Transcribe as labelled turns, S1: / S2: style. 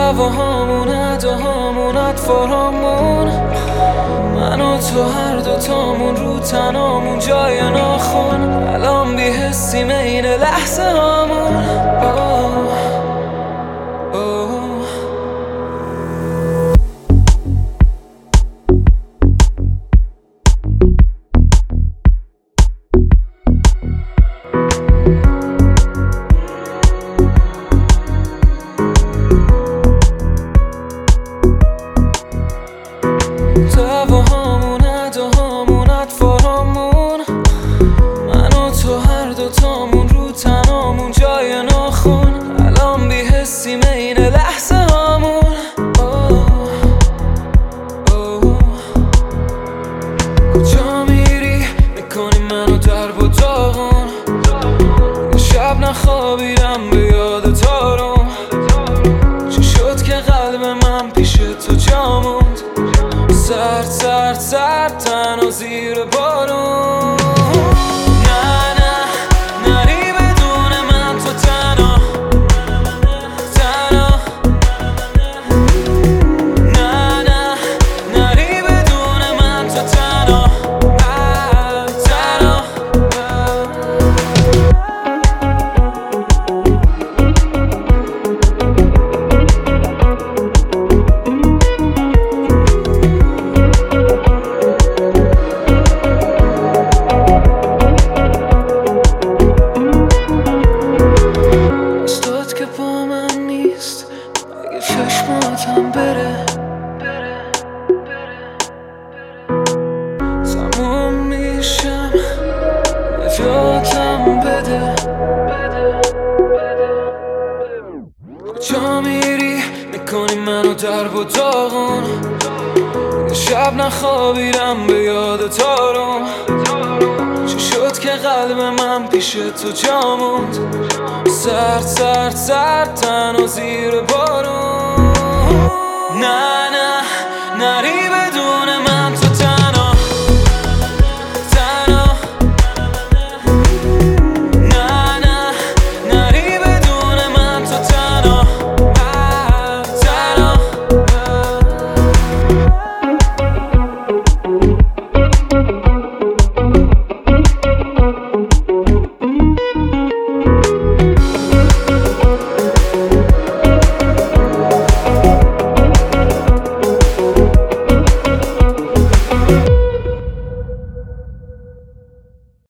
S1: دعواهامون اداهامون اطفارامون، من و تو هر دوتامون رو تنامون جای ناخون، الان بی‌حسیم این لحظه هامون. دعواهامون اداهامون اطفارامون، من و تو هر دوتامون رو تنامون جای ناخون، الان بی‌حسیم این لحظه هامون. کجا میری میکنی منو درب و داغون، یه شب نخوابیدم به یاد تارم، چی شد که قلب من پیش تو جا موند، سرد سرد سرد تنها زیر بارون. نه نه نری بدون من تو تنها تنها، نه نه نری بدون من تو تنها تنها. چشماتم بره تموم میشم، نجاتم بده. کجا میری میکنی منو درب و داغون، یه شب نخوابیدم به یاد تارم، چی شد که قلب من پیش تو جا موند، سرد سرد سرد تنها زیر بارون. نه نه نری بدون من